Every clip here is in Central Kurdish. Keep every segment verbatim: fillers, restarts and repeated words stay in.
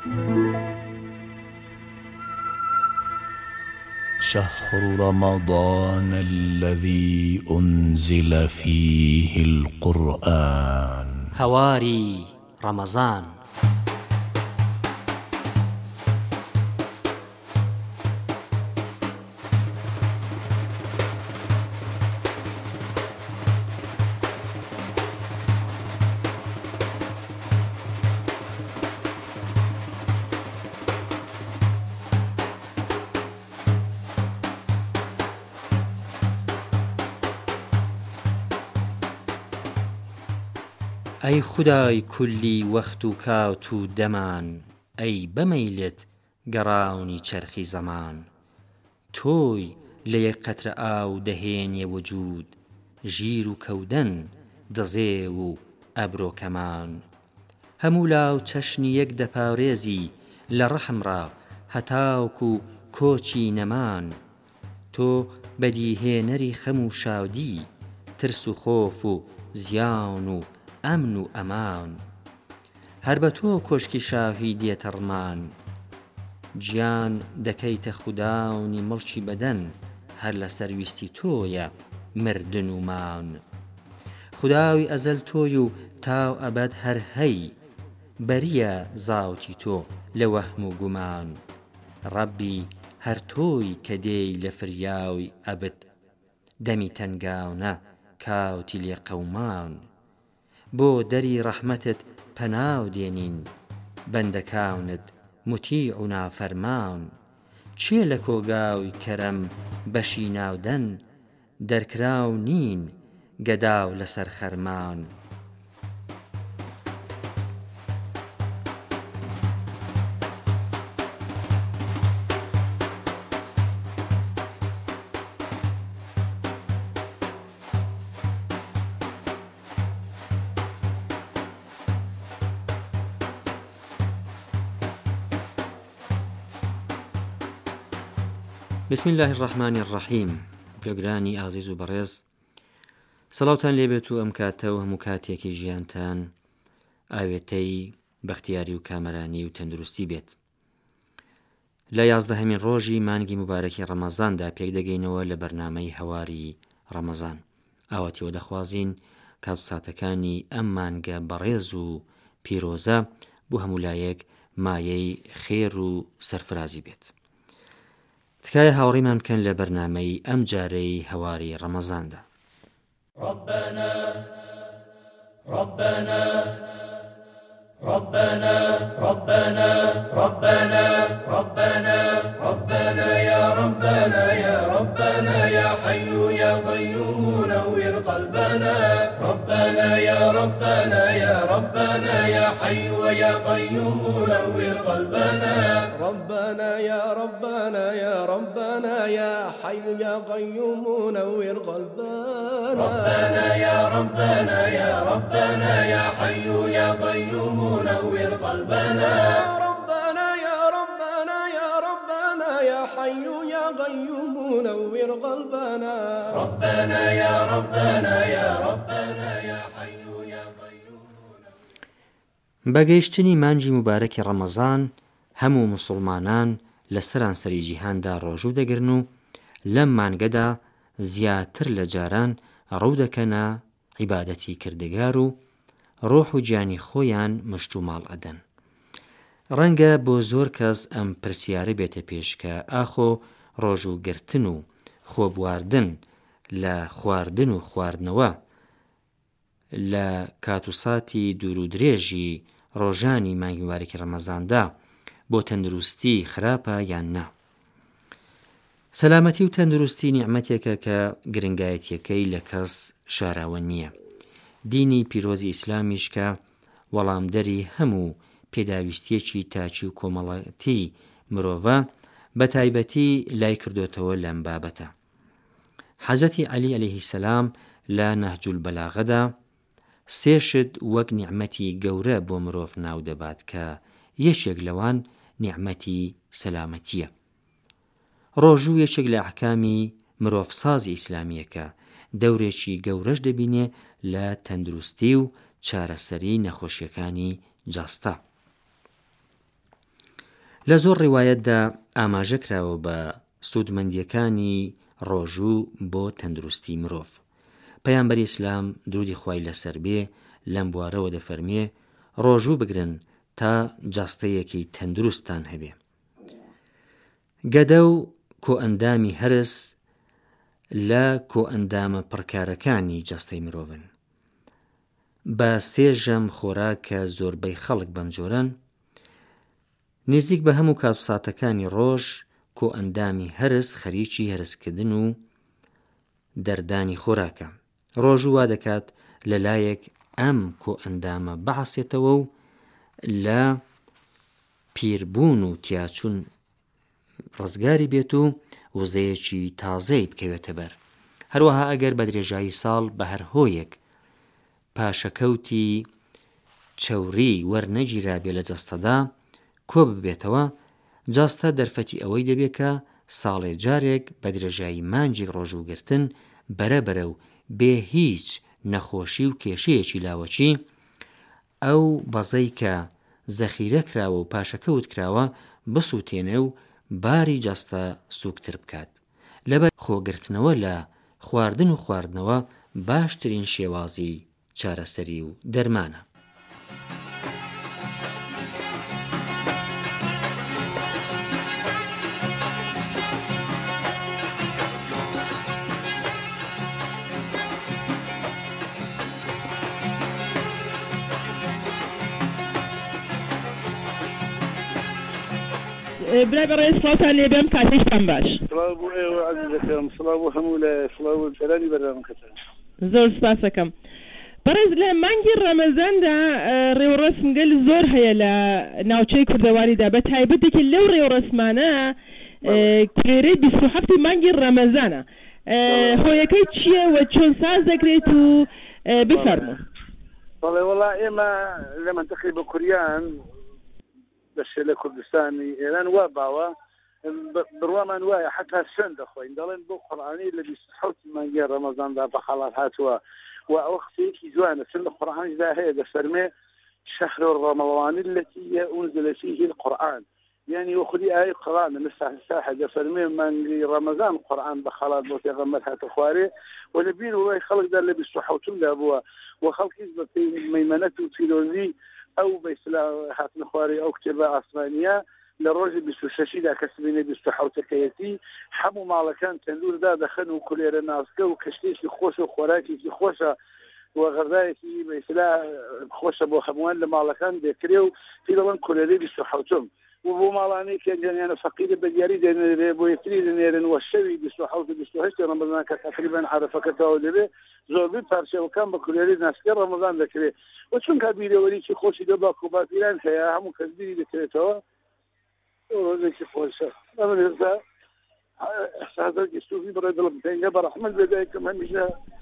شهر رمضان الذي أنزل فيه القرآن. هواري رمضان. ئەی خودای کولی وەخت و کات و دەمان، ئەی بەمەیلت گەڕاونی چەرخی زەمان. تۆی لە یەک قەترە ئاو دەهێنیە وجود، ژیر و کەودەن دەزێ و ئەبرۆکەمان. هەموو لاو چەشنی یەک دەپارێزی لە ڕەحمڕا هەتاوکو کۆچی نەمان. تۆ بەدیهێنەری خەم و شادی، ترس و خۆف و زیان و ئەمن و ئەمان. هەر بە تۆ کۆشکی شاهی دێتە ڕمان، گیان دەکەیتە خوداونی مڵکی بەدەن، هەر لەسەر ویستی تۆیە مردن و مان. خوداوی ئەزەل تۆی و تاو ئەبەد هەر هەی، بەریە زاوتی تۆ لە وەهم و گومان. ڕەبی هەر تۆی کە دێی لە فریاوی ئەبد، دەمی تەنگاونە کاوتی لێ قەومان. بۆ دەری ڕەحمەتت پەناو دێنین، بەندەکانت موتیع و نافەرمان. چێ لە کۆگاوی کەرەم بەشی ناودەن، دەرکراو نین گەداو لەسەر خەرمان. بسم الله الرحمن الرحیم. گوێگرانی ئازیز و بەڕێز، سەڵاوتان لێبێت و ئەم کاتە و هەموو کاتێکی ژیانتان ئاوێتەی بەختیاری و کامەرانی و تەندروستی بێت. لە یازدەهەمین ڕۆژی مانگی مبارەکی ڕەمەزاندا پێک دەگەینەوە لە بەرنامەی هەواری ڕەمەزان. ئاواتیەوە دەخوازین کات ساتەکانی ئەم مانگە بەڕێز و پیرۆزە بۆ هەموو لایەک مایەی خێر و سەرفرازی بێت. تکایە هاوڕێمان بکەن لە بەرنامەی ئەم جارەی هەواری ڕەمەزاندا. ربنا ربنا ربنا ربنا ربنا ربنا ربنا يا ربنا يا ربنا يا حي يا قيوم نور قلبنا. ربنا يا ربنا يا ربنا يا حي يا قيوم نور قلبنا. ربنا يا ربنا يا ربنا يا حي يا قيوم نور قلبنا. ربنا يا ربنا يا ربنا يا حي يا قيوم نور قلبنا. ربنا يا ربنا يا ربنا يا حي يا قيوم نور قلبنا. ربنا يا ربنا يا ربنا يا حي يا قيوم. بەگەیشتنی مانگی مبارەکی ڕەمەزان هەموو موسڵمانان لە سەرانسەری جیهاندا ڕۆژوو دەگرن و لەم مانگەدا زیاتر لە جاران ڕوو دەکەنە عیبادەتی کردگار و ڕۆح و گیانی خۆیان مشت و ماڵ ئەدەن. ڕەنگە بۆ زۆر کەس ئەم پرسیارە بێتە پێش کە ئاخۆ ڕۆژوو گرتن و خۆبواردن لە خواردن و خواردنەوە لە کات و ساتی دوور و درێژی ڕۆژانی مانگی مبارەکی ڕەمەزاندا بۆ تەندروستی خراپە یان نا. سەلامەتی و تەندروستی نیعمەتێکە کە گرنگایەتیەکەی لە کەس شاراوە نییە. دینی پیرۆزی ئیسلامیش کە وەڵامدەری هەموو پێداویستیەکی تاچی و کۆمەڵەتی مرۆڤە بە تایبەتی لای کردوتەوە لەم بابەتە. حەزەتی عەلی عەلەیهی سەلام لە نەهج البەلاغەدا سێشت وەک نیعمەتی گەورە بۆ مرۆڤ ناو دەبات کە یەکێک لەوان نیعمەتی سەلامەتیە. ڕۆژوو یەکێک لە ئەحکامی مرۆڤسازی ئیسلامیەکە دەورێکی گەورەش دەبینێ لە تەندروستی و چارەسەری نەخۆشیەکانی جاستە. لە زۆر ڕیوایەتدا ئاماژە کراوە بە سوودمەندیەکانی ڕۆژوو بۆ تەندروستی مرۆڤ. پەیامبەری ئیسلام درودی خوای لەسەر بێ لەم بوارەوە دەفەرمێ ڕۆژوو بگرن تا جاستەیەکی تەندروستان هەبێ. گەدە و کۆئەندامی هەرس لە کۆئەندامە پڕکارەکانی جاستەی مرۆڤن. بە سێژەم خۆراکە زۆربەی خەڵک بەم جۆرەن، نزیک بە هەموو کاتوساتەکانی ڕۆژ کۆئەندامی هەرس خەریکی هەرسکردن و دەردانی خۆراکە. ڕۆژوو وا دەکات لەلایەک ئەم کۆئەندامە بەعسێتەوە و لە پیربوون و تیاچوون ڕزگاری بێت و وزەیەکی تازەی بکەوێتە بەر. هەروەها ئەگەر بە درێژایی ساڵ بە هەر هۆیەک پاشەکەوتی چەوری وەرنەگیرا بێ لە جەستەدا کۆ ببێتەوە، جاستە دەرفەتی ئەوەی دەبێت کە ساڵێ جارێک بە درێژایی مانجی ڕۆژووگرتن بەرەبەرە و بێ هیچ نەخۆشی و کێشەیەکی لاوەچی ئەو بەزەی کە زەخیرە کراوە و پاشەکەوت کراوە بسووتێنێ و باری جاستە سووکتر بکات. لەبەر خۆگرتنەوە لە خواردن و خواردنەوە باشترین شێوازی چارەسەری و دەرمانە. برای برای سڵاتان لێبێم کاتێکتان باش. سڵاو بۆ ئێوە عەزیزەکەم، سڵاو بۆ هەموو لە سڵاو و سەلانی بەردەوامکەتان. زۆر سپاس دەکەم. بەڕێز لە مانگی ڕەمەزاندا ڕێوەڕەسمگەل زۆر هەیە لە ناوچەی کوردەواریدا، بە تایبەتێکی لەو ڕێوەڕەسمانە کوێرەی بیست و هەفتی مانگی ڕەمەزانە. هۆیەکەی چییە و چۆن ساز دەکرێت و بفەرموو. بەڵێ وەڵا ئێمە لە مەنتەقەی بە کوریان بەشێ لە کوردستانی ئێران وا باوە بڕوامان وایە حتا شوێن دەخۆین، دەڵێن بۆ قورئانی لە بیست و حەوتی مانگی ڕەمەزاندا بە خەڵات هاتووە و ئەوە قسەیەکی جوانە، چون لە قورئانیدا هەیە دەفەرمێ شهر رمضان التي أنزل فيه القرآن، يعني وخذي آية قرآن لسه الساحة دەفەرمێ مانگی ڕەمەزان قورئان بە خەڵات بۆ پێغەمبەر هاتە خوارێ و لەبیر وڵای خەڵک دا لە بیست و حەوتمدا بووە و خەڵکیش بە مەیمەنەت و پیرۆزی ئەو بەیسلا هاتنە خوارێ ئەو کتێبە ئاسمانیە لە ڕۆژی بیست و شەشیدا کەسبینە بیست و حەوتەکەیەتی هەموو ماڵەکان تەندوردا دەخەن و کولێرە ناسکە و کەشتێکی خۆش و خۆراکێکی خۆشە و غەذایەکی بەیسلا خۆشە بۆ هەمووان لە ماڵەکان دەکرێ و پێی دەڵێن کولێرەی بیست و حەوتم و بۆ ماڵانەی کە گەنیانە فەقیرە بە دیاری دەنێرێ بۆ یەکتری دەنێرن و شەوی بیست و حەوت و بیست و هەشتی ڕەمەزان کە تەقریبەن عەرەفەکە تەواو دەبێ زۆربەی پارچەوەکان بە کولێرەی ناسکە ڕەمەزان دەکرێت و چونکە بیرەوەریکی خۆشی دە باک و باپیران هەیە هەموو کەس بیری دەکرێتەوە ڕۆژێکی خۆشە. ئەمن هێستا حسادەکی سوفی بڕێ دڵم پێنگە بە ڕەحمەت بێدایکم هەمیشە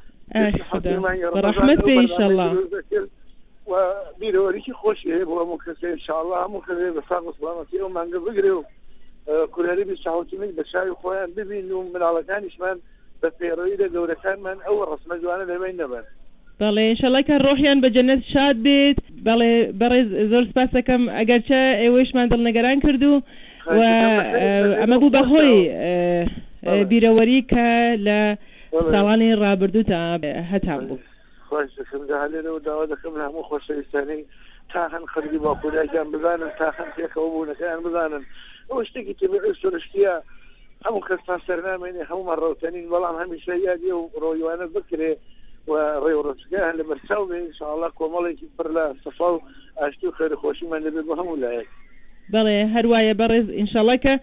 بە ڕەحمەت بێ ئینشەڵڵا و بیرەوەریکی خۆشی هەیە بۆ هەموو کەسێ ئینشاءڵڵا هەموو کەسێ بە ساغ و سڵامەتی ئەو مانگە بگرێ و کولێرەی بیست و حەوتمی بە چاوی خۆیان ببین و مناڵەکانیشمان بە پێڕەوی لە گەورەکانمان ئەو ڕەسمە جوانە لەبین نەبن. بەڵێ ئینشەڵڵا کە ڕۆحیان بە جەنەت شاد بێت. بەڵێ بەڕێز زۆر سپاس دەکەم ئەگەرچە ئێوەشمان دڵنەگەران کردو و ئەمە بوو بەهۆی بیرەوەری کە لە ساڵانی ڕابردوودا هەتا بوو. خۆش دەکەم داهالێرەوە داوا دەکەم لە هەموو خۆشەویستانی تا هەن خەرگی باخوریاکیان بزانن تا هەن پێکەوە بوونەکەیان بزانن ئەوە شتێکی تەبیعی و سروشتیە هەموو کەسان سەرنامێنێ هەموومان ڕەوتەنین بەڵام هەمیشە یادی و ڕۆیوانە بکرێ و ڕێوەڕەچەکان لە بەرچاو بێ ئینشاءڵڵا کۆمەڵێکی پڕ لە سەفا و ئاشتی و خێر خۆشیمان لەبێت بۆ هەموو لایەک. بەڵێ هەروایە بەڕێز ئینشاءڵڵا کە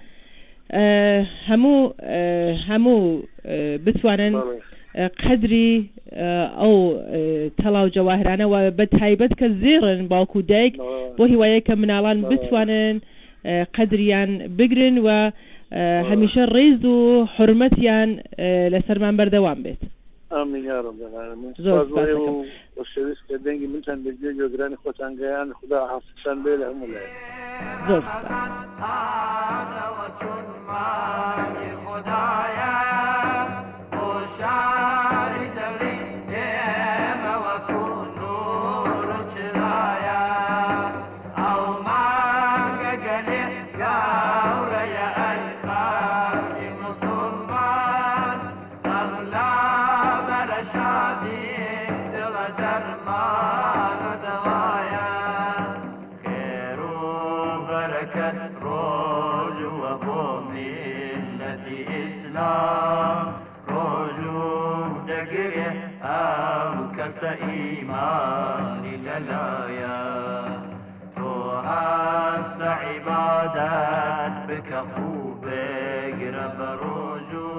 هەموو هەموو بتوانن قدری ئەو تەڵاو جەواهرانەوە بە تایبەت کە زێڕن باوکو و دایک بۆ هیوایە کە مناڵان بتوانن قدریان بگرن و هەمیشە ڕێز و حورمەتیان لەسەرمان بەردەوام بێت. آمین یا رب العالمین. زۆر سپاس دەکەم. خۆشەویست کە دەنگی منتان بەگوێ گوێگرانی خۆتان گەیان خدا حافظتان بێ لە هەموو لایەک. زۆر Yeah. إيماني للايا تو هست عبادت بك خوب قرب روجو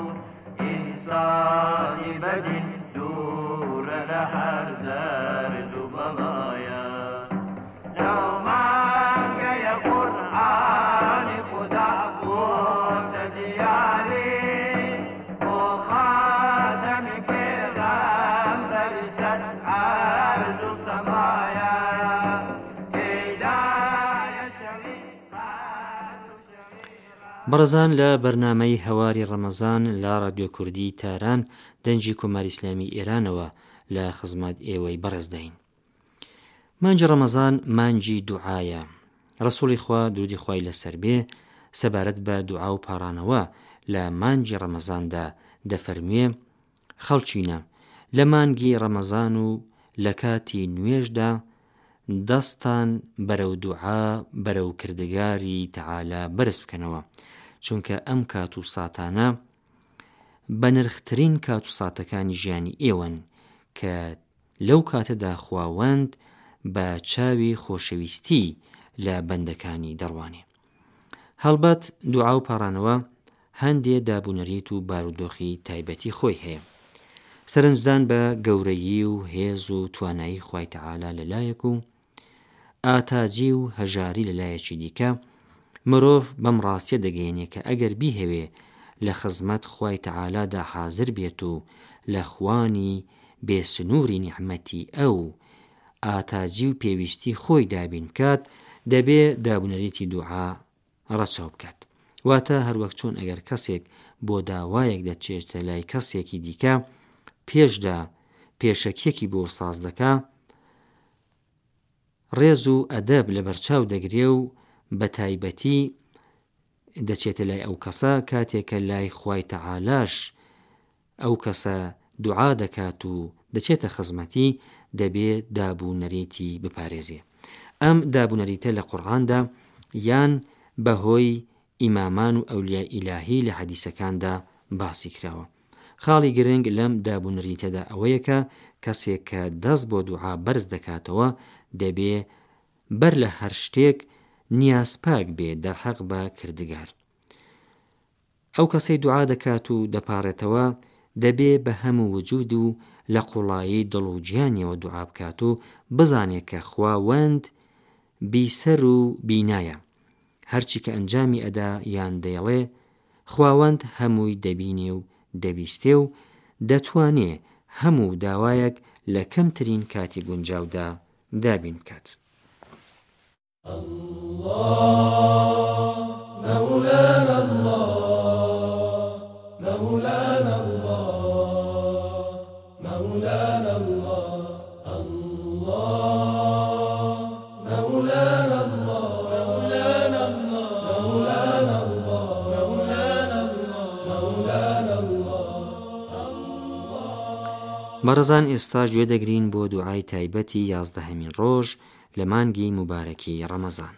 إنساني بدين دور لهر درد بلايا لو ما يا قرآن خدا بود دياري وخاتمك بەڕێزان لە بەرنامەی هەواری ڕەمەزان لە رادیۆ کوردی تاران دەنجی کۆماری ئیسلامی ئێرانەوە لە خزمەت ئێوەی بەڕێز دەین. مانجی ڕەمەزان مانجی دوعایە. ڕەسووڵی خوا درودی خوای لەسەر بێ سەبارەت بە دوعا و پاڕانەوە لە مانجی ڕەمەزاندا دەفەرموێ خەڵچینە لە مانگی ڕەمەزان و لە کاتی نوێژدا دەستان بەرەو دوعا بەرەو کردگاری تەعالا بەرز بکەنەوە، چونکە ئەم کات و ساتانە بە نرخترین کات و ساتەکانی ژیانی ئێوەن کە لەو کاتەدا خواوەند بە چاوی خۆشەویستی لە بەندەکانی دەڕوانێ. هەڵبەت دوعا و پاڕانەوە هەندێ دابوونەریت و بارودۆخی تایبەتی خۆی هەیە. سەرنجدان بە گەورەیی و هێز و توانایی خوای تەعالا لەلایەک و ئاتاجی و هەژاری لەلایەکی دیکە مرۆڤ بەم ڕاستیە دەگەیەنێ کە ئەگەر بیهەوێ لە خزمەت خوای تەعالادا حازر بێت و لە خوانی بێسنووری نیعمەتی ئەو ئاتاجی و پێویستی خۆی دابین کات دەبێ دابوونەریتی دوعا ڕەچاو بکات. واتە هەروەک چۆن ئەگەر کەسێک بۆ داوایەک دەچێتە لای کەسێکی دیکە پێشدا پێشەکیەکی بۆ ساز دەکا، ڕێز و ئەدەب لە بەرچاو دەگرێ و بە تایبەتی دەچێتە لای ئەو کەسە کاتێکە لای خوای تەعالاش ئەو کەسە دوعا دەکات و دەچێتە خزمەتی دەبێت دابوونەریتی بپارێزێ. ئەم دابوونەریتە لە قورئاندا یان بەهۆی ئیمامان و ئەولیای ئیلاهی لە حەدیسەکاندا باسی کراوە. خاڵی گرنگ لەم دابوونەریتەدا ئەوەیە کە کەسێک کە دەست بۆ دوعا بەرز دەکاتەوە دەبێ بەر لە هەر شتێک نیازپاک بێ دەرحەق بە کردگار. ئەو کەسەی دوعا دەکات و دەپارێتەوە دەبێ بە هەموو وجود و لە قوڵایی دڵ و گیانیەوە دوعا بکات و بزانێت کە خواوەند بیسەر و بینایە. هەرچی کە ئەنجامی ئەدا یان دەیڵێ خواوەند هەمووی دەبینێ و دەبیستێ و دەتوانێ هەموو داوایەک لە کەمترین کاتی گونجاودا دابین بکات. الله مولانا الله مولانا الله مولانا الله الله مولانا الله مولانا الله مولانا الله مولانا الله مولانا الله. بەڕێزان ئێستا گوێ دەگرین بۆ دوعای تایبەتی یازدەهەمین ڕۆژ لە مانگی مبارەکی ڕەمەزان.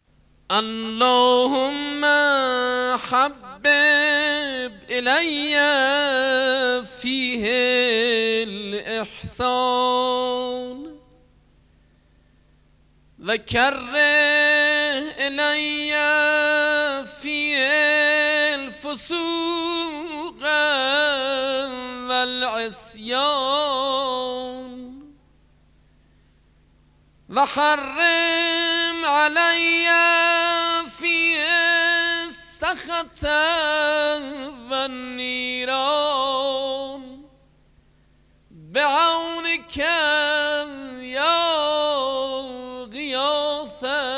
اللهم حبب إلي فيه الإحسان وكره إلي فيه الفسوق والعصيان وحرم علي فيه السخط والنيران بعونك يا غياث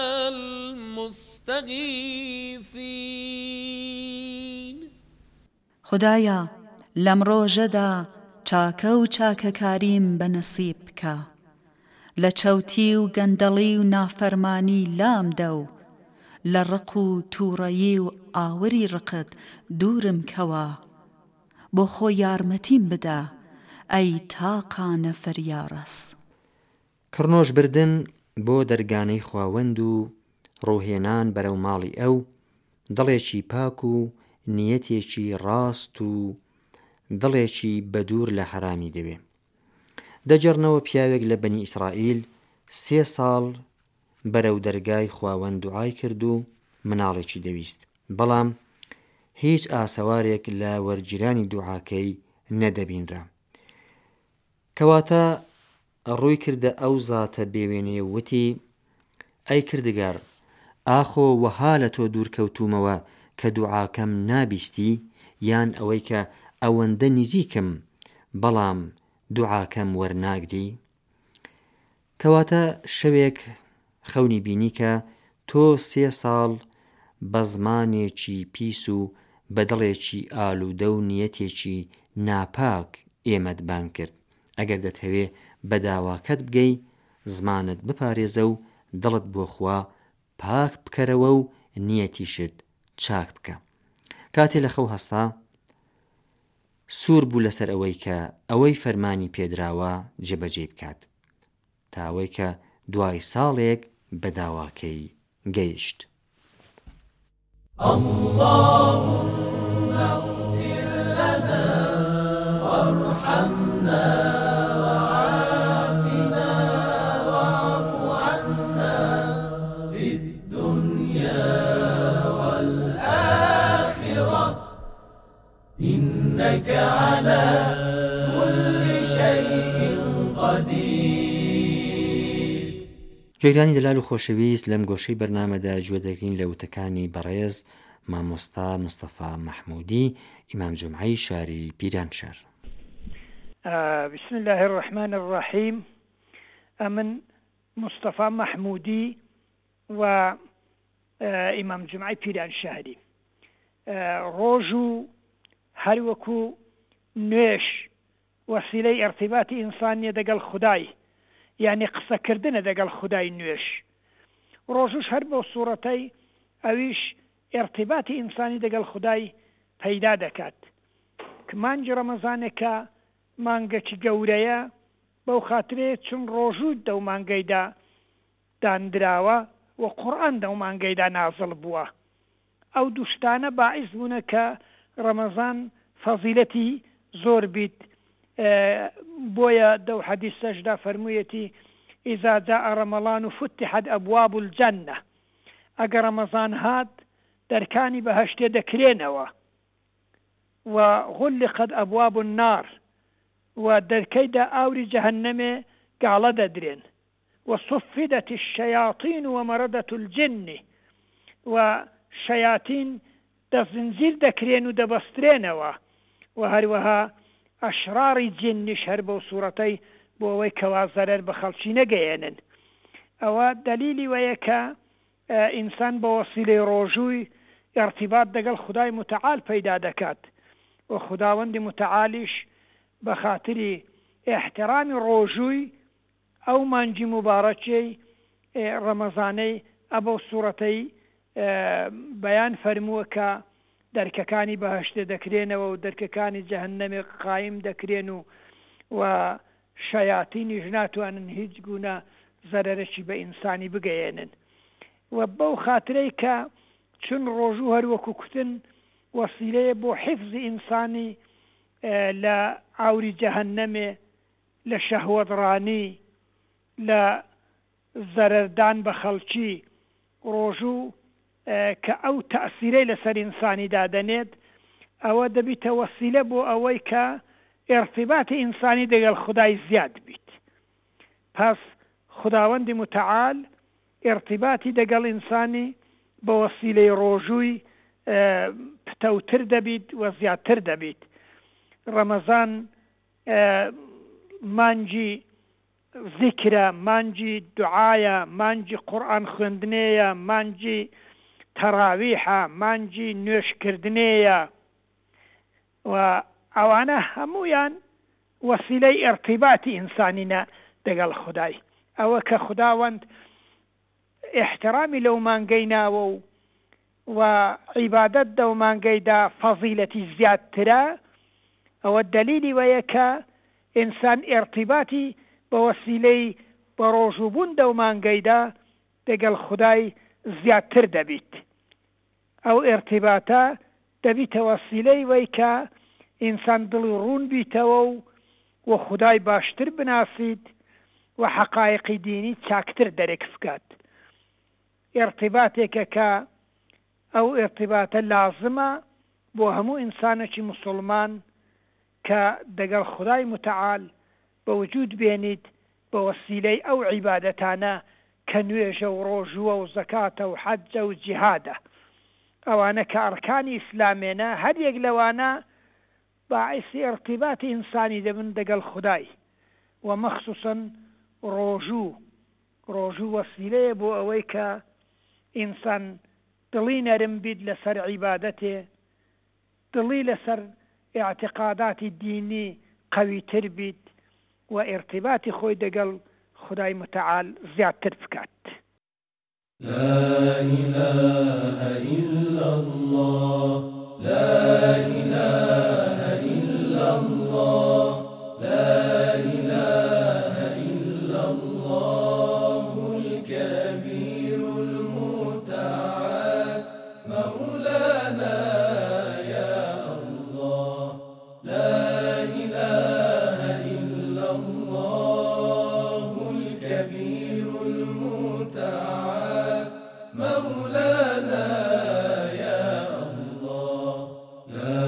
المستغيثين. خدایا لەم ڕۆژەدا چاکە و چاکەکاریم بەنەسیب بکە، لە چەوتی و گەندەڵی و نافەرمانی لامدە و لە ڕق و تووڕەیی و ئاوری ڕقت دوورم کەوە، بۆ خۆ یارمەتیم بدە ئەی تاقانە فەریاڕەس. کڕنۆژ بردن بۆ دەرگانەی خواوەند و ڕووهێنان بەرەو ماڵی ئەو دڵێکی پاک و نیەتێکی ڕاست و دڵێکی بەدوور لە حرامی دەوێ. دەجەڕنەوە پیاوێک لە بەنی ئیسرائیل سێ ساڵ بەرەو دەرگای خواوەند دوعای کرد و مناڵێکی دەویست، بەڵام هیچ ئاسەوارێک لە وەرگیرانی دوعاکەی نەدەبینرا. کەواتە ڕووی کردە ئەو زاتە بێوێنەیە وتی: ئەی کردگار، ئاخۆ وەها لە تۆ دوورکەوتومەوە کە دوعاکەم نابیستی، یان ئەوەی کە ئەوەندە نزیکم بەڵام دوعاکەم وەرناگری؟ کەواتە شەوێک خەونی بینی کە تۆ سێ ساڵ بە زمانێکی پیس و بەدڵێکی ئالوودە و نیەتێکی ناپاک ئێمەتبان کرد. ئەگەر دەتەوێ بە داواکەت بگەی، زمانت بپارێزە و دڵت بۆ خوا پاک بکەرەوە و نیەتیشت چاک بکە. کاتێ لە خەو هەستا، سوور بوو لەسەر ئەوەی کە ئەوەی فەرمانی پێدراوە جێبەجێ بکات، تا ئەوەی کە دوای ساڵێک بە داواکەی گەیشت. اللهم اغفر لنا وارحمنا وعافنا واعف عنا في الدنيا والآخرة إنك على كل شيء قدير. جێگرانی دەلال و خۆشەویست، لەم گۆشەی بەرنامەدا گوێ دەگرین لە وتەکانی بەڕێز مامۆستا مستەفا مەحموودی، ئیمام جومعەی شاری پیرانشار. بسم الله الرحمن الرحیم. من مستەفا مەحموودی و ئیمام جومعەی پیرانشاری. ڕۆژ و هەروەکو نوێش وەسیلەی ئەرتیباتی ئینسانیە دەگەڵ خودای، یعنی قسەکردنە دەگەڵ خودای نوێش. ڕۆژوش هەر بۆ سوورەتەی ئەویش ئێرتیباتی ئینسانی دەگەڵ خودای پەیدا دەکات. کە مانگی ڕەمەزانێکە مانگەکی گەورەیە، بەو خاترێ چون ڕۆژوو دەو مانگەیدا دانراوە و قورئان دەو مانگەیدا نازڵ بووە. ئەو دووشتانە باعث بوونە کە ڕەمەزان فەزیلەتی زۆر بیت. بۆیە دەو حەدیثەشدا فەرموویەتی: ئیزا جاء رەمەضان فتحت ئەبواب الجەنە. ئەگەر ڕەمەزان هات، دەرکانی بەهەشتێ دەکرێنەوە، و غلقت ئەبواب النار، و دەرکەیدا ئاوری جەهەنەمێ گاڵە دەدرێن، و صفدت الشەیاطین و مەرەدەت الجن، و شەیاتین دەزنجیر دەکرێن و دەبەسترێنەوە، و هەروەها ئەشراری جنیش هەر بەو سوورەتەی بۆ ئەوەی کەوا زەرەر بە خەڵکی نەگەیێنن. ئەوە دەلیلی وەیە کە ئینسان بە وەسیلەی ڕۆژووی ئێرتیبات دەگەڵ خودای متعال پەیدا دەکات، و خوداوەندی متعالیش بە خاتری ئێحترامی ڕۆژووی ئەو مانگی مبارەکەی ڕەمەزانەی ئەبەو سوورەتەی بەیان فەرمووە کە دەرکەکانی بەهەشتێ دەکرێنەوە و دەرکەکانی جەهەنەمێ قایم دەکرێن و و شەیاتینیش ناتوانن هیچ گونە زەرەرێکی بە ئینسانی بگەیێنن. و بەو خاترەی کە چون ڕۆژوو هەروەکو کوتن وەسیلەیە بۆ حیفزی ئینسانی لە ئاوری جەهەنەمێ، لە شەهوەتڕانی، لە زەرەردان بە خەڵکی. ڕۆژوو کە ئەو تەئسیرەی لەسەر ئینسانی دادەنێت، ئەوە دەبیتە وەسیلە بۆ ئەوەی کە ئێرتیباتی ئینسانی دەگەڵ خودای زیاد بیت. پس خداوەندی متعال ئێرتیباتی دەگەڵ ئینسانی بە وەسیلەی ڕۆژووی پتەوتر دەبیت و زیاتر دەبیت. ڕەمەزان مانگی ذیکرە، مانگی دوعایە، مانگی قورئان خوێندنەیە، مانگی تەراویحە، مانگی نوێشکردنەیە، و ئەوانە هەموویان وەسیلەی ئێرتیباتی ئینسانینە دەگەڵ خودای. ئەوە کە خداوەند احترامی لەو مانگەی ناوە و و عیبادەت دەو مانگەیدا فەزیلەتی زیادترە، ئەوە دەلیلی وەیە کە ئینسان ئێرتیباتی بە وەسیلەی بە ڕۆژوبوون دەومانگەیدا دەگەڵ خودای زیاتر دەبیت. ئەو ئێرتیباتە دەبیتە وەسیلەی وەی کە ئینسان دڵی ڕوون بیتەوە و و خودای باشتر بناسیت و حەقایقی دینی چاکتر دەرێک بکات. ئێرتیباتێکە کە ئەو ئێرتیباتە لازمە بۆ هەموو ئینسانێکی موسڵمان کە دەگەڵ خودای متعال بە وجود بێنیت بە وەسیلەی ئەو عیبادەتانە کە نوێژە و ڕۆژووە و زەکاتە و حەجە و جیهادە. ئەوانە کە ئەرکانی ئیسلامێنە هەر یەک لەوانە باعثی ئێرتیباتی ئینسانی دەبن دەگەڵ خودای و مەخسووسن ڕۆژوو ڕۆژوو وەسیلەیە بۆ ئەوەی کە ئینسان دڵی نەرم بیت لەسەر عیبادەتێ، دڵی لەسەر اعتقاداتی دینی قەویتر بیت و ئێرتیباتی خۆی دەگەڵ خودای متعال زیاتر بکات. لا إله إلا الله لا إله إلا الله لا إله إلا الله الكبير المتعال مولانا يا الله لا إله إلا الله الكبير المتعال مولانا يا الله لا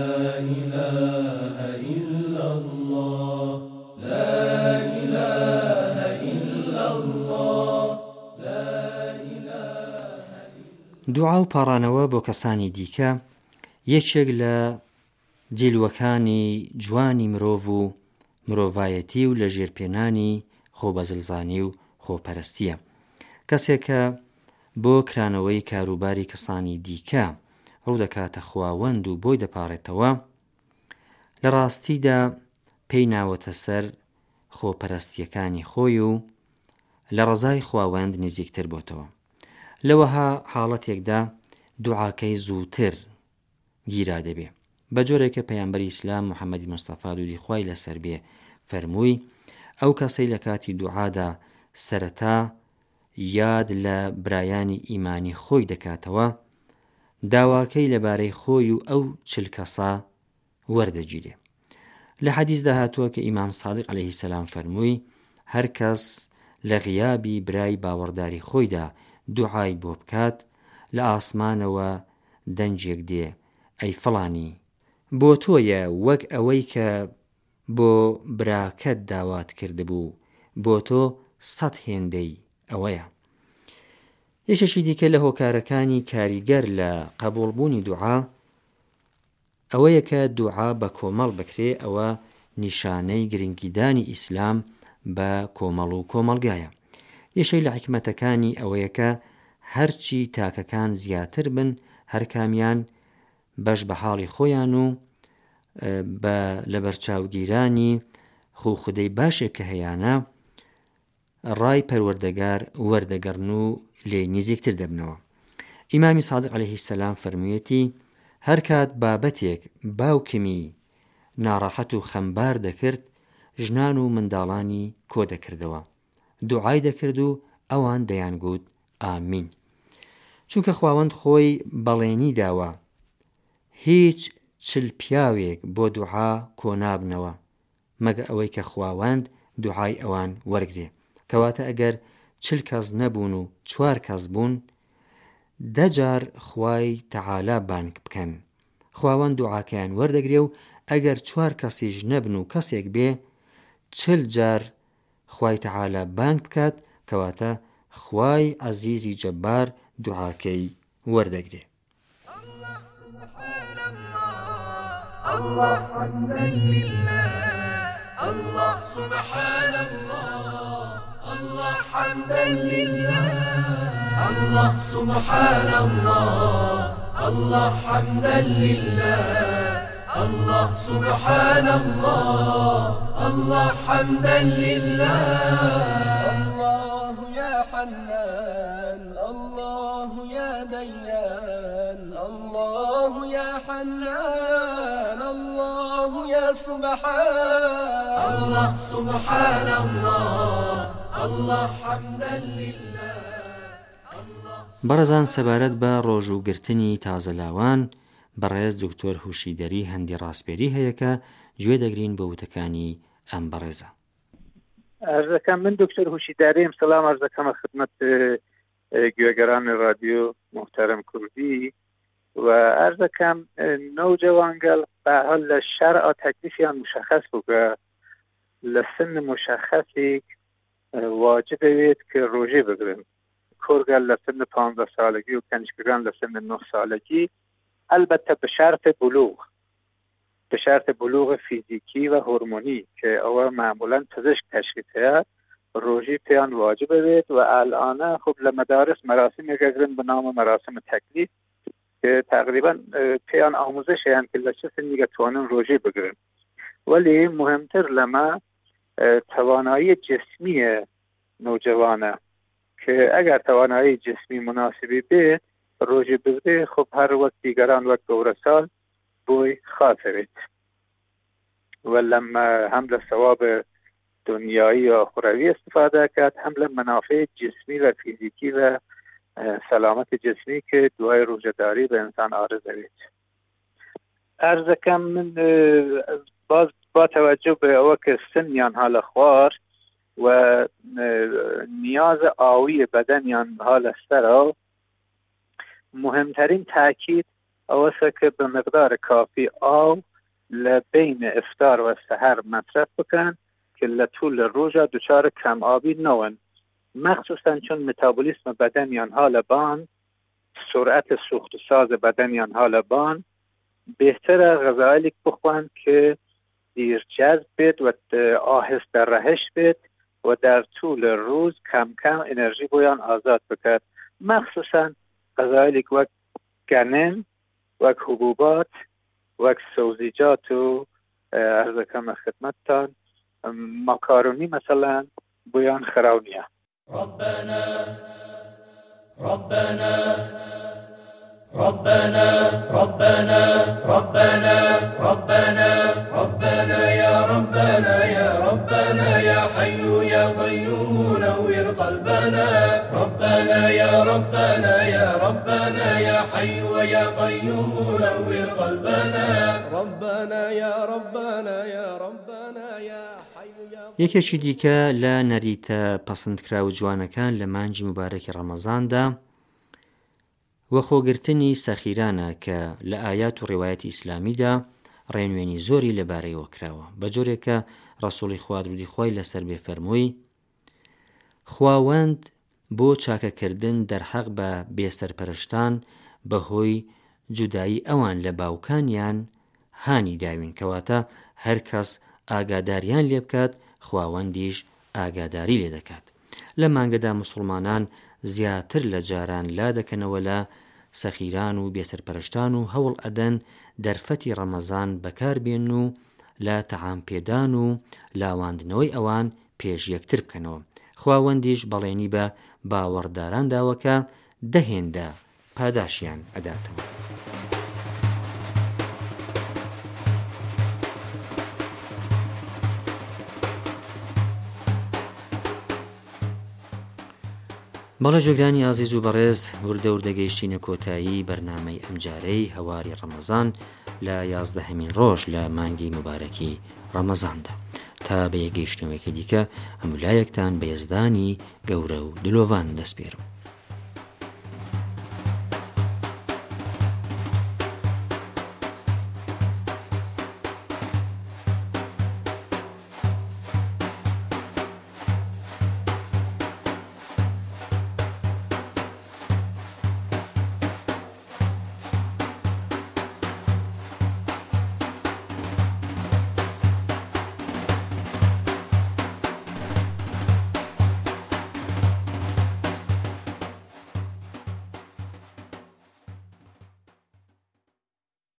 إله إلا الله لا إله إلا الله لا إله. دوعا و پاڕانەوە بۆ کەسانی دیکە یەکێک لە جیلوەکانی جوانی مرۆڤ و مرۆڤایەتی و لە ژێرپێنانی خۆبەزلزانی و خۆپەرستیە. کەسێکە بۆ کرانەوەی کاروباری کەسانی دیکە ڕوو دەکاتە خواوەند و بۆی دەپاڕێتەوە، لە ڕاستیدا پێی ناوەتە سەر خۆپەرستیەکانی خۆی و لە ڕزای خواوەند نزیکتر بۆتەوە. لەوەها حاڵەتێکدا دوعاکەی زووتر گیرا دەبێ. بە جۆرێکە پەیامبەری ئیسلام محەممەدی مستەفا دوودی خوای لەسەر بێ فەرمووی ئەو کەسەی لە کاتی دوعادا سەرەتا یاد لە برایانی ئیمانی خۆی دەکاتەوە، داواکەی لەبارەی خۆی و ئەو چل کەسا وەردەگیرێ. لە حەدیثدا هاتووە کە ئیمام سادق عەلەیهی سەلام فەرمووی هەر کەس لە غیابی برای باوەڕداری خۆیدا دوعای بۆ بکات، لە ئاسمانەوە دەنجێک دێ ئەی فڵانی بۆ تۆیە وەک ئەوەی کە بۆ براکەت داوات کردبوو، بۆ تۆ سەد هێندەی ئەوەیە. یەکێکی دیکە لە هۆکارەکانی کاریگەر لە قبوڵبوونی دوعا ئەوەیە کە دوعا بە کۆمەڵ بکرێ. ئەوە نیشانەی گرنگیدانی ئیسلام بە کۆمەڵ و کۆمەڵگایە. یەشەی لە حکمەتەکانی ئەوەیە کە هەرچی تاکەکان زیاتر بن، هەر کامیان بەش بە حاڵی خۆیان و بە لە بەرچاوگیرانی خوخودەی باشێک کە هەیەە ڕای پەروەردەگار وەردەگەڕن و لێ نزیکتر دەبنەوە. ئیمامی سادق عەلەیهی سەلام فەرموویەتی هەر کات بابەتێک باوکمی ناڕەحەت و خەمبار دەکرد، ژنان و منداڵانی کۆ دەکردەوە، دوعای دەکرد و ئەوان دەیانگوت ئامین. چونکە خواوەند خۆی بەڵێنی داوە هیچ چل پیاوێک بۆ دوعا کۆ نابنەوە مەگە ئەوەی کە خواوەند دوعای ئەوان وەرگێ. کەواتە ئەگەر چل کەس نەبوون و چوار کەس بوون، دەجار خوای تەعالا بانگ بکەن، خواوەند دوعاکەیان وەردەگرێ و ئەگەر چوار کەسیش نەبن و کەسێک بێ، چل جار خوای تەعالا بانگ بکات، کەواتە خوای عەزیزی جەبار دوعاکەی وەردەگرێ. الله حمدا لله الله سبحان الله الله حمدا لله الله سبحان الله الله حمدا لله الله سبحان الله الله حمدا لله الله يا حنان الله يا ديان الله يا حنان الله يا يا سبحان الله سبحان الله الله حمدا لله. بەڕێزان سەبارەت بە ڕۆژوگرتنی تازەلاوان بەڕێز دکتۆر هوشیدەری هەندی ڕاستپێری هەیە کە گوێ دەگرین بە وتەکانی ئەم بەڕێزە. ئەرزەکەم من دکتۆر هوشیداریم. سەلام عەرز دەکەم خدمەت گوێگەرانی رادیۆ محتەرم کوردی و عەرز دەکەم نەوجەوانگەڵ بەحال لە شەرع تەکلیفیان مشخص بوو کە لە سن مشخصێک واجب دەوێت کە ڕۆژێ بگرن. کۆرگەل لە سن پانزە ساڵگی و کەنجکەکان لە سن نۆ ساڵگی، البته به شرط بلوغ به شرط بلوغ فیزیکی و هورمونی که او معمولا پزشک تشخیص هست روژی پیان واجب بید و الان خب لمدارس مراسم گذرن به نام مراسم تکلیف که تقریبا پیان آموزش هستند که لچه سنی توانن روژی بگیرن. ولی مهمتر لما توانایی جسمی نوجوانه که اگر توانایی جسمی مناسبی بید روژی بگیره خب هر وقت دیگران وقت دور سال بوی خاطرت و لما هم لثواب دنیایی و اخروی استفاده کرد هم لمنافع جسمی و فیزیکی و سلامت جسمی که دعای روزه‌داری به انسان عارض دارید. عرض کم من باز با توجه به او که سنیان حال خوار و نیاز آوی بدنیان حال استرا مهمترین تاکید اوسه که به مقدار کافی آب لبین افطار و سحر مصرف بکن که لطول روزا دچار کم آبی نون، مخصوصا چون متابولیسم بدنیان حال بان، سرعت سوخت و ساز بدنیان حال بان، بهتر غذایی بخورن که دیر جذب بید و آهسته رهش بید و در طول روز کم کم انرژی بویان آزاد بکرد، مخصوصا غذایی وقت گنم و حبوبات و سبزیجات و عرض کم خدمتتان ماکارونی مثلا بویان خراونیه. ربنا ربنا ربنا ربنا ربنا ربنا ربنا يا ربنا يا ربنا يا حي يا قيوم نور قلبنا ربنا يا ربنا يا ربنا يا حي يا قيوم نور قلبنا ربنا يا ربنا يا ربنا يا حي يا یەکێکی دیکە لە نەریتە پەسەندکرا و جوانەکان لە مانگی مبارەکی ڕەمەزاندا وە خۆگرتنی سەخیرانە کە لە ئایات و ڕێوایەتی ئیسلامیدا ڕێنوێنی زۆری لەبارەیەوە کراوە، بە جۆرێکە ڕەسوڵی خوا درودی خۆی لەسەر بێ فەرمووی خواوەند بۆ چاکەکردن دەرحەق بە بێسەرپەرشتان بەهۆی جودایی ئەوان لە باوکانیان هانی داوین، کەواتە هەر کەس ئاگاداریان لێ بکات خواوەندیش ئاگاداری لێ دەکات. لە مانگەدا موسڵمانان زیاتر لە جاران لا دەکەنەوە لە سەخیران و بێسەرپەرشتان و هەوڵ ئەدەن دەرفەتی ڕەمەزان بەکاربێن و لە تەعام پێدان و لاواندنەوەی ئەوان پێش یەکتر بکەنەوە. خواوەندیش بەڵێنی بە باوەڕداران داوەکە دەهێندا پاداشیان ئەداتەوە. بەڵێ جۆگرانی ئازیز و بەڕێز وردە وردەگەیشتینە کۆتایی بەرنامەی ئەمجارەی هەواری ڕەمەزان لە یازدەهەمین ڕۆژ لە مانگی مبارەکی ڕەمەزاندا. تا بە یەگەیشتنەوەیەکی دیکە هەمولایەکتان بە یەزدانی گەورە و دلۆڤان دەسپێرم.